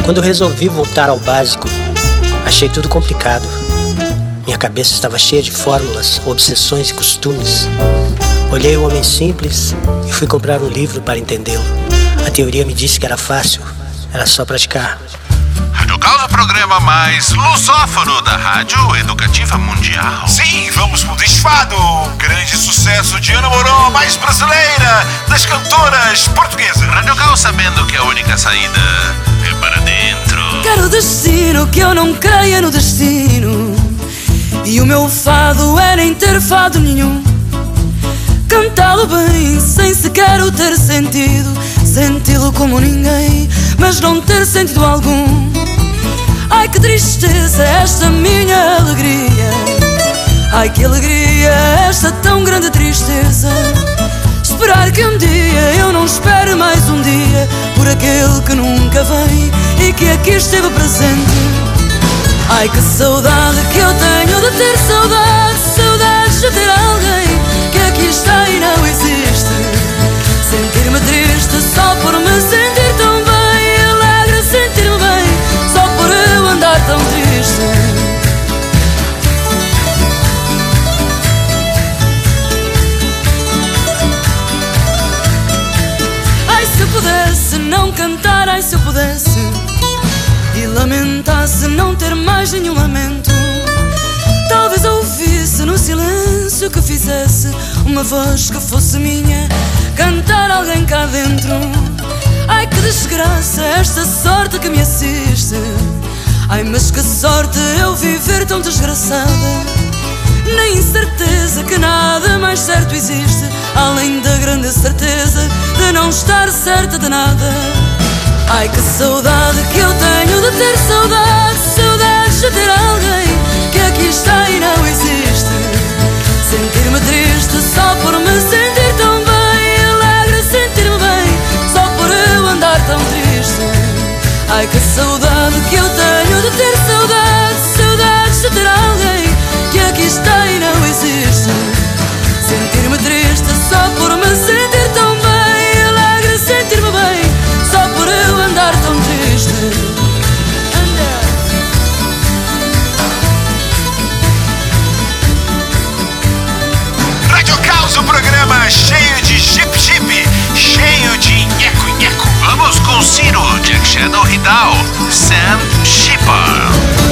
Quando resolvi voltar ao básico, achei tudo complicado. Minha cabeça estava cheia de fórmulas, obsessões e costumes. Olhei o homem simples e fui comprar um livro para entendê-lo. A teoria me disse que era fácil, era só praticar. Rádio Caos, o programa mais lusófono da Rádio Educativa Mundial. Sim, vamos com o Desfado, grande sucesso de Ana Moron, a mais brasileira das cantoras portuguesas. Rádio Caos, sabendo que a única saída é para dentro. Quero destino, que eu não creia no destino. E o meu fado é nem ter fado nenhum. Cantá-lo bem, sem sequer o ter sentido. Senti-lo como ninguém, mas não ter sentido algum. Ai que tristeza esta minha alegria. Ai que alegria esta tão grande tristeza. Esperar que um dia eu não espere mais um dia por aquele que nunca vem e que aqui esteve presente. Ai que saudade que eu tenho de ter saudade. Saudades de ter alguém que aqui está e não existe. Sentir-me triste só por me sentir tão bem. Alegre sentir-me bem só por eu andar tão triste. Ai se eu pudesse não cantar, ai se eu pudesse e lamentasse não ter mais nenhum lamento. Talvez ouvisse no silêncio que fizesse uma voz que fosse minha, cantar alguém cá dentro. Ai que desgraça esta sorte que me assiste. Ai mas que sorte eu viver tão desgraçada. Na incerteza que nada mais certo existe, além da grande certeza de não estar certa de nada. Ai que saudade que eu tenho de ter saudade. Saudades de ter alguém que aqui está e não existe. Sentir-me triste só por me sentir tão bem. Alegre sentir-me bem só por eu andar tão triste. Ai que saudade que eu tenho de ter saudade. Saudades de ter alguém que aqui está e não existe. Sentir-me triste só por me sentir tão bem. Alegre sentir-me bem só por eu andar tão triste. Rádio Caos, o programa cheio de chip-chip, cheio de nheco-nheco. Vamos com Ciro, Jack Shadow Hidal, Sam Shepard.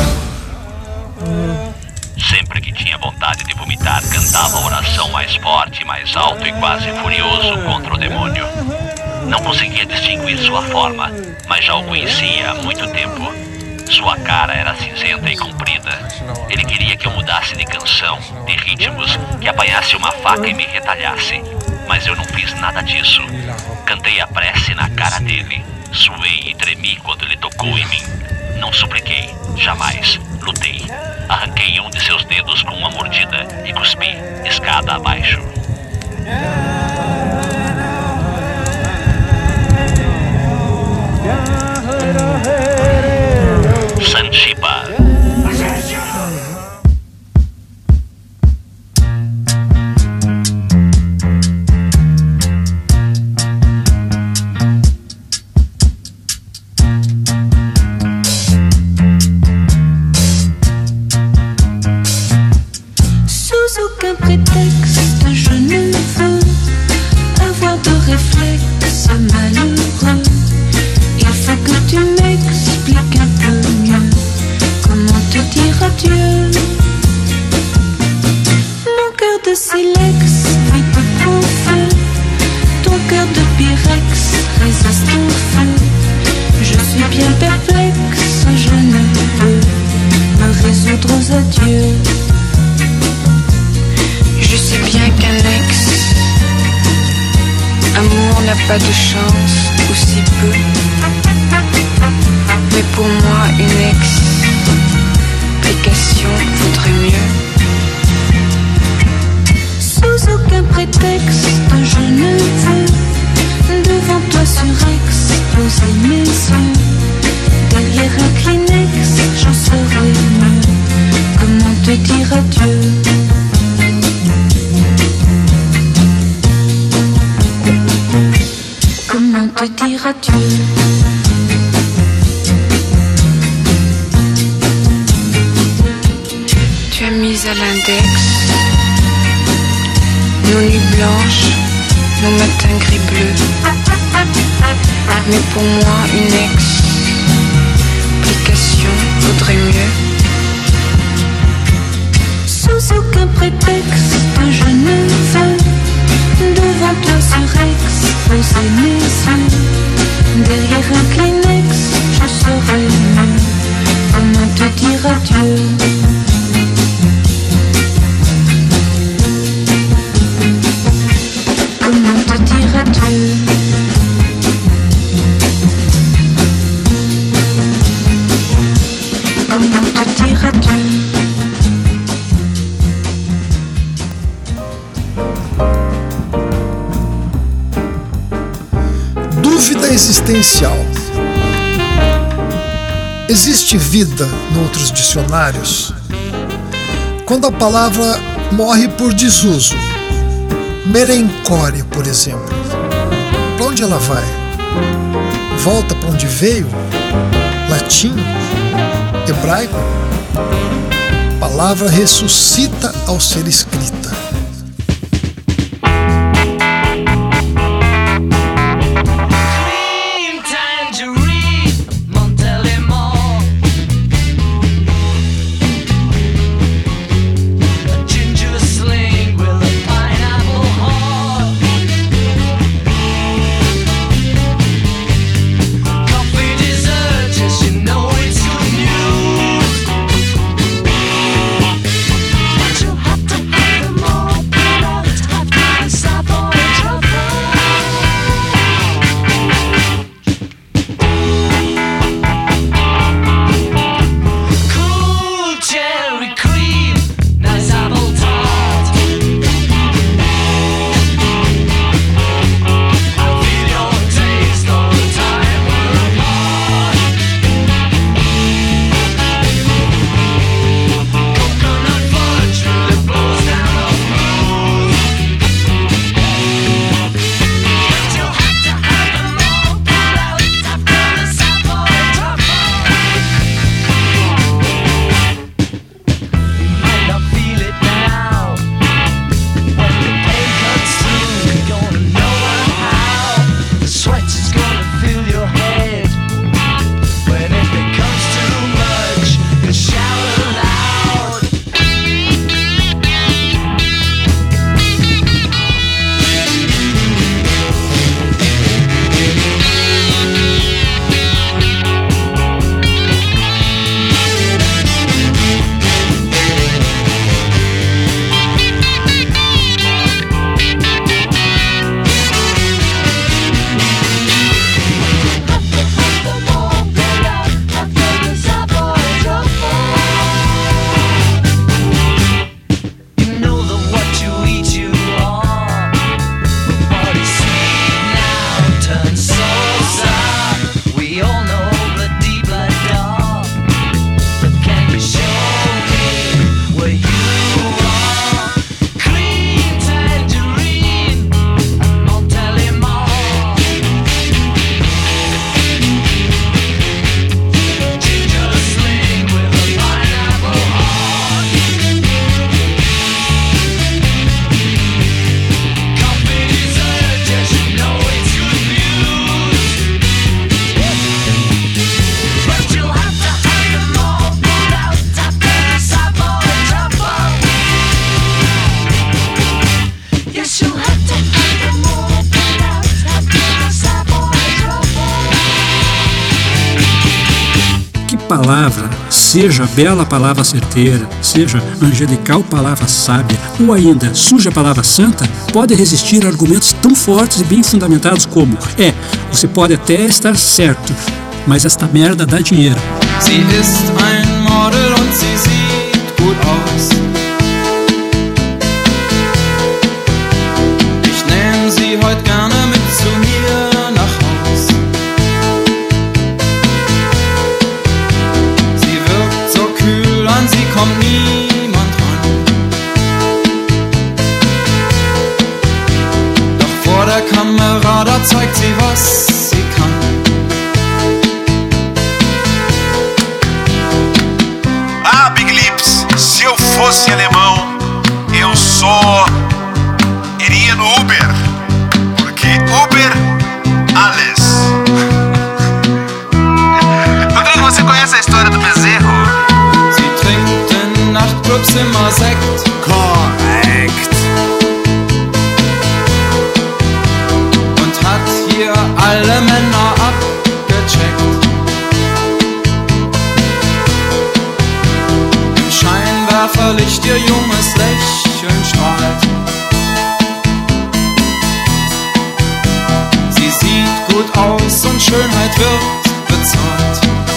Sempre que tinha vontade de vomitar, cantava a oração mais forte, mais alto e quase furioso contra o demônio. Não conseguia distinguir sua forma, mas já o conhecia há muito tempo. Sua cara era cinzenta e comprida. Ele queria que eu mudasse de canção, de ritmos, que apanhasse uma faca e me retalhasse. Mas eu não fiz nada disso. Cantei a prece na cara dele. Suei e tremi quando ele tocou em mim. Não supliquei, jamais. Lutei. Arranquei um de seus dedos com uma mordida e cuspi, escada abaixo. Sanchipa. Sous aucun prétexte, je ne veux avoir de réflexe malheureux. Il faut que tu m'expliques un peu mieux comment te dire adieu. Mon cœur de silex vit peu au feu. Ton cœur de pyrex résiste au feu. Je suis bien perplexe, je ne peux me résoudre aux adieux. Je sais bien qu'un ex amour n'a pas de chance, ou si peu. Mais pour moi une explication vaudrait mieux. Sous aucun prétexte je ne veux devant toi surexposer mes yeux. Derrière un Kleenex j'en saurais mieux comment te dire adieu. Comment te dire adieu. à l'index, nos nuits blanches, nos matins gris-bleus. Mais pour moi, une explication vaudrait mieux. Sous aucun prétexte, je ne veux devant toi surexposer mes yeux. Derrière un Kleenex, je serai mieux. Comment te dire adieu? Comment te dire adieu? Comment te dire adieu? Dúvida existencial. Existe vida noutros dicionários? Quando a palavra morre por desuso, merencória, por exemplo, para onde ela vai? Volta para onde veio? Latim? Hebraico? A palavra ressuscita ao ser escrita. Palavra, seja bela palavra certeira, seja angelical palavra sábia, ou ainda suja palavra santa, pode resistir a argumentos tão fortes e bem fundamentados como: você pode até estar certo, mas esta merda dá dinheiro. Sie ist ein Model und sie sieht gut aus. Ich nehm sie heute gerne mit zu mir nach Haus. Sie wirkt so kühl, an sie kommt niemand ran. Doch vor der Kamera, da zeigt sie, was sie kann. Ah, Big Lips, se eu fosse alemão, Haferlicht ihr junges Lächeln strahlt. Sie sieht gut aus und Schönheit wird bezahlt.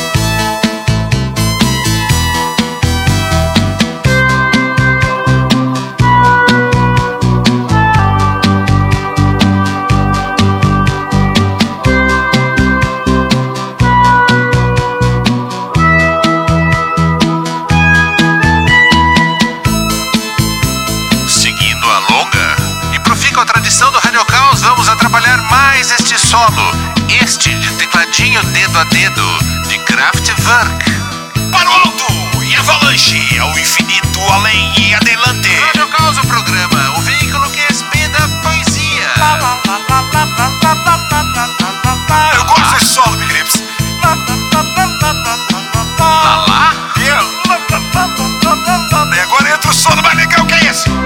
Vamos atrapalhar mais este solo, este de tecladinho dedo a dedo, de Kraftwerk. Para o alto e avalanche, ao infinito, além e adelante. Radio Caos, o programa, o veículo que expeda poesia. Eu gosto desse solo, Big Lips. Lá? E agora entra o solo mais legal, que é esse?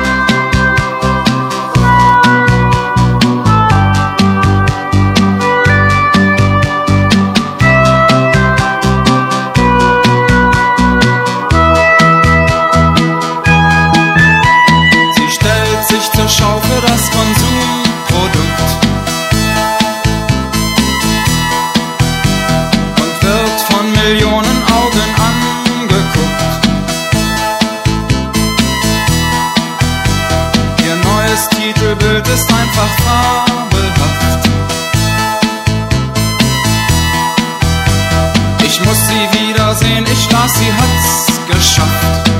Schau für das Konsumprodukt und wird von Millionen Augen angeguckt. Ihr neues Titelbild ist einfach fabelhaft. Ich muss sie wiedersehen, ich las, sie hat's geschafft.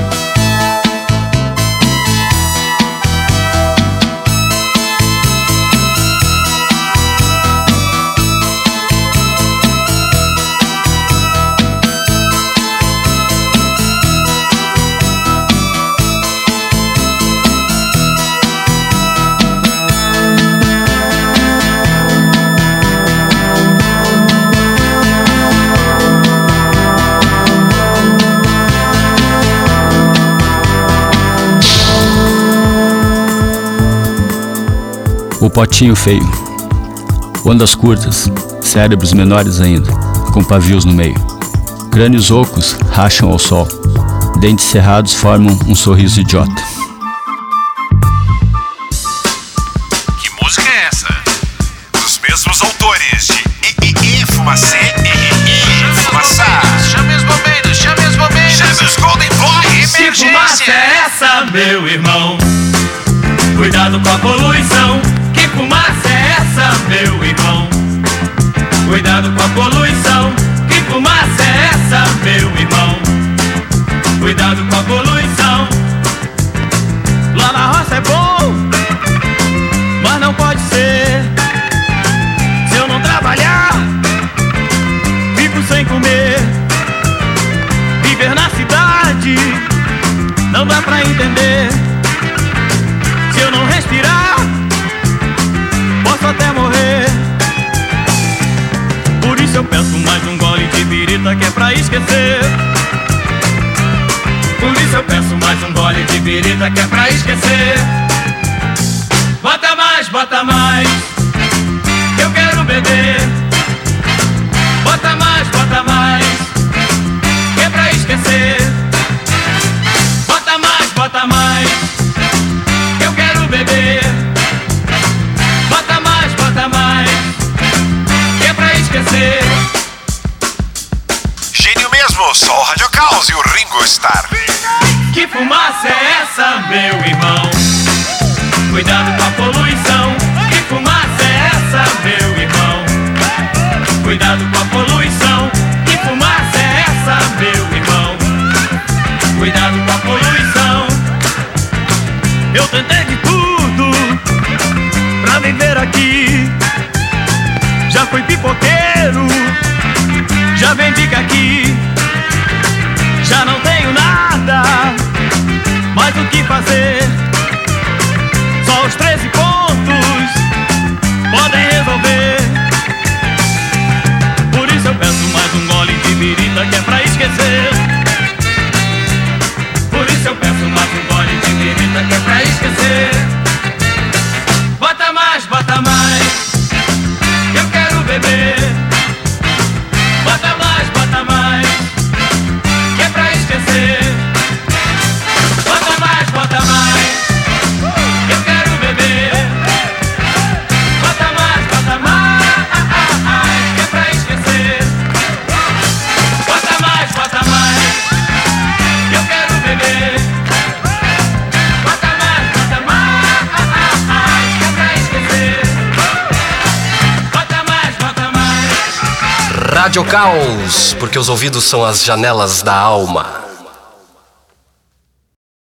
O potinho feio. Ondas curtas, cérebros menores ainda, com pavios no meio. Crânios ocos racham ao sol. Dentes cerrados formam um sorriso idiota. Que música é essa? Dos mesmos autores de Fumacê, Fumaçá. Chame os bombeiros, chame os bombeiros. Chame os Golden Boys, emergência. Que fumaça é essa, meu irmão? Cuidado com a poluição. Que fumaça é essa, meu irmão? Cuidado com a poluição. Que fumaça é essa, meu irmão? Cuidado com a poluição. Lá na roça é bom, mas não pode ser. Se eu não trabalhar, fico sem comer. Viver na cidade não dá pra entender. Se eu não respirar, posso até morrer. Por isso eu peço mais um gole de birita que é pra esquecer. Por isso eu peço mais um gole de birita que é pra esquecer. Bota mais, que eu quero beber. Bota mais, que é pra esquecer. Bota mais, que eu quero beber. Bota mais, que é pra esquecer. Gênio mesmo, só o Radio Caos e o Ringo Starr. Que fumaça é essa, meu irmão? Cuidado com a poluição. Que fumaça é essa, meu irmão? Cuidado com a poluição. Que fumaça é essa, meu irmão? Cuidado com a poluição. Eu tentei de tudo pra viver aqui. Já fui pipoqueiro, já vendi caqui. Já não tenho nada, mas o que fazer? Só os 13 pontos podem resolver. Por isso eu peço mais um gole de birita que é pra esquecer. Por isso eu peço mais um gole de birita que é pra esquecer. Bota mais, que eu quero beber. Bota mais, que é pra esquecer. Rádio Caos, porque os ouvidos são as janelas da alma.